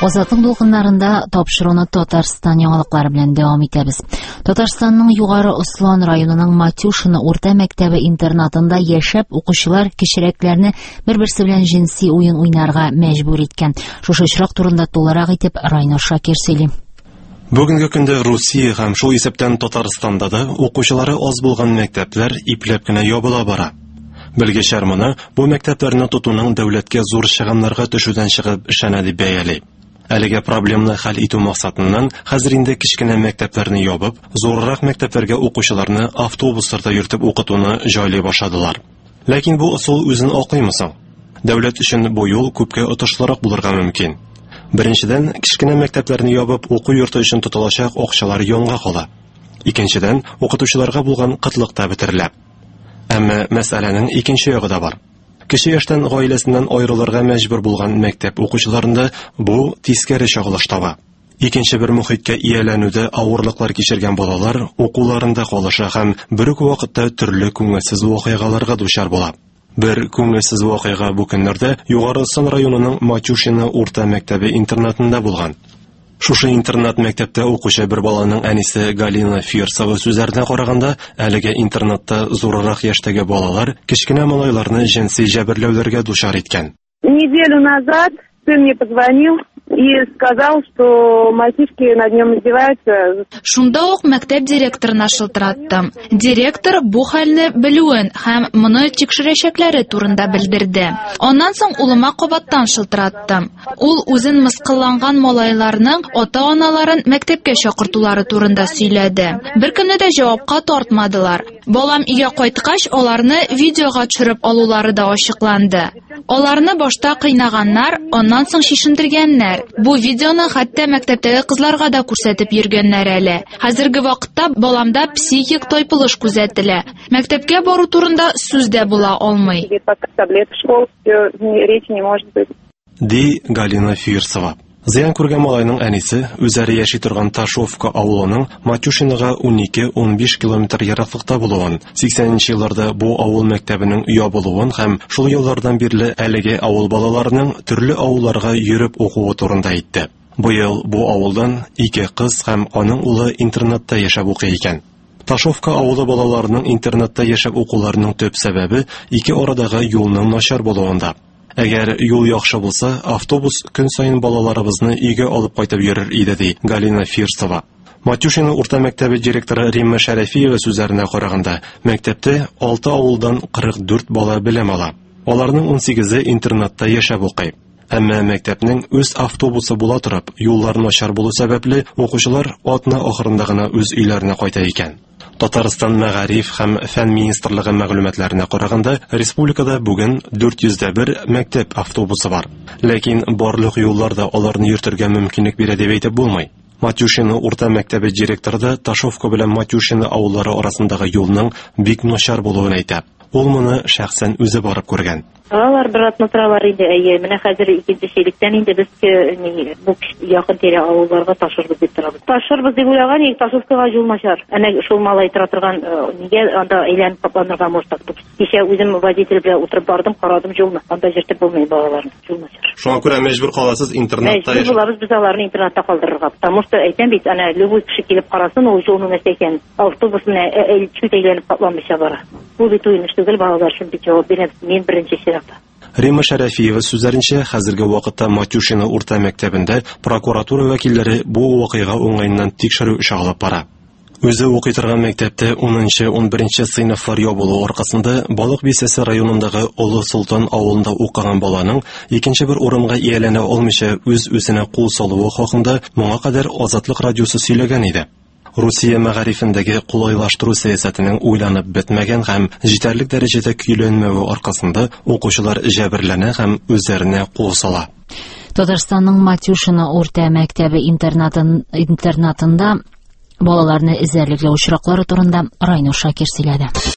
Азатлык дулкыннарында тапшыруны Татарстан яңалыклары белән дәвам итәбез. Татарстанның Югары Ослан районының Матюшино урта мәктәбе интернатында яшәп укучылар кечерәкләрне бер-берсе белән җинси уен уйнарга мәҗбүр иткән. Шушы очрак турында тулырак итеп Райнур Шакир сөйли. Бүгенге көндә Русия һәм шул исәптән Татарстанда да укучылары аз булган мәктәпләр ипләп кенә ябыла бара. Белгечләр моны бу мәктәпләрне тотуның дәүләткә зур чыгымнарга төшүдән чыгып эшләнә дип бәяли. Әлегә проблеманы хәл итү максатыннан хәзер инде кичкенә мәктәпләрне ябып, зуррак мәктәпләргә укучыларны автобусларда йөртеп укытуны җайлый башладылар. Ләкин бу усул үзен акыймы соң? Дәүләт өчен бу юл күпкә отышлырак булырга мөмкин. Беренчедән, кичкенә мәктәпләрне ябып уку йорты өчен тотылачак акчалар янга кала. Икенчедән, укытучыларга булган кытлык та бетерелә. Әмма мәсьәләнең икенче ягы да бар. Кече яшьтән гаиләсеннән аерылырга мәҗбүр булган мәктәп укучыларында бу тискәре чагылыш таба. Икенче бер мөхиткә ияләнүдә авырлыклар кичергән балалар укуларында калыша һәм бер үк вакытта төрле күңелсез вакыйгаларга дучар була. Бер күңелсез вакыйга бу көннәрдә Югары Ослан районының Матюшино урта мәктәбе интернатында булган. Шушы интернат мәктәптә укучы бер баланың әнисе Галина Фирсова сүзләренә караганда, әлегә интернатта зуррак яшьтәге балалар кечкенә малайларны җинси җәберләүләргә дучар иткән. Неделю назад сын мне позвонил и сказал, что мальчишки над нем издеваются. Шунда ук мәктәп директорына шылтыраттым. Директор бу хәлне белүен һәм моны тикшерәчәкләре турында белдерде. Аннан соң улыма кабаттан шылтыраттым. Ул үзен мыскылланган малайларның ата-аналарын мәктәпкә чакыртулары турында сөйләде. Беркемне дә җавапка тартмадылар. Балам өйгә кайткач, аларны видеога төшереп алулары да ачыкланды. Аларны башта кыйнаганнар, аннан соң шишендергәннәр. Бу видеоны хәтта мәктәптәге кызларга да күрсәтеп йөргәннәр әле. Хәзерге вакытта баламда психик тайпылыш күзәтелә. Мәктәпкә бару турында сүз дә була алмый. Ди Галина Фирсова. Зыян күргән малайның әнисе үзәре яши торган Ташовка авылының Матюшинога 12-15 километр ераклыкта булуын, 80нче елларда бу авыл мәктәбенең ябылуын һәм шул еллардан бирле әлеге авыл балаларының төрле авылларга йөреп укуы турында әйтте. Бу ел бу авылдан 2 кыз һәм аның улы интернатта яшәп укый икән. Ташовка авылы балаларының интернатта яшәп укуларының төп сәбәбе ике арадагы юлның начар булуында. Әгәр юл яхшы булса, автобус көн сайын балаларыбызны өйгә алып кайтып йөрер иде, ди Галина Фирсова. Матюшино урта мәктәбе директоры Римма Шәрәфиева сүзләренә караганда, мәктәптә 6 авылдан 44 бала белем ала. Аларның 18-е интернатта яшәп укый. Әмма мәктәпнең үз автобусы була торып, юллар начар булу сәбәпле укучылар атна ахырында гына үз өйләренә кайта икән. Татарстан Мәгариф һәм фән министрлыгы мәгълүматларына караганда, республикада бүген 401 мәктәп автобусы бар. Ләкин барлык юлларда аларны йөртергә мөмкинлек бирә дип әйтеп булмый. Матюшино урта мәктәбе директоры да Ташовка белән Матюшино авыллары арасындагы юлның бик начар булуын әйтә. Ул моны шәхсән үзе барып күргән. Алар бер атна торалар иде, менә хәзер икенче чирлектән инде без бу якын тирә авылларга ташырбыз дип торабыз. Ташырбыз дип уйлаган, Ташовкага юл начар. Әнә шул малай тора торган, нигә анда әйләнеп капланырга мошта. Кичә үзем водитель белән утырып бардым, карадым юлны. Анда җиртеп булмый балаларны, юл начар. Шуңа күрә мәҗбүр каласыз интернатта яшәп. Булабыз без аларны интернатта калдырырга. Потому что әйтәм бит, әнә любой кеше килеп карасын, ул юлны нәрсә икән. Автобусны чүт әйләнеп капламыйча бара. Бу бит уйныш түгел, балалар өчен бит җавап бирәм. Мин беренче чиратта. Римма Шәрәфиева сүзләренчә, хәзерге вакытта Матюшино урта мәктәбендә прокуратура вәкилләре бу вакыйга уңайыннан тикшерү эше алып бара. Үзе укый торган мәктәптә 10-11 сыйныфлар ябылу аркасында Балык Бисәсе районындагы Олы Солтан авылында укыган баланың икенче бер урынга ияләнә алмыйча үз-үзенә кул салуы хакында моңа кадәр Азатлык радиосы сөйләгән иде. Русия мәгарифендәге кулайлаштыру сәясәтенең уйланып бетмәгән һәм җитәрлек дәрәҗәдә көйләнмәве аркасында укучылар җәберләнә һәм үзләренә кул сала. Татарстанның Матюшино урта мәктәбе интернатында балаларны эзәрлекле очраклары турында Райнур Шакир сөйләде.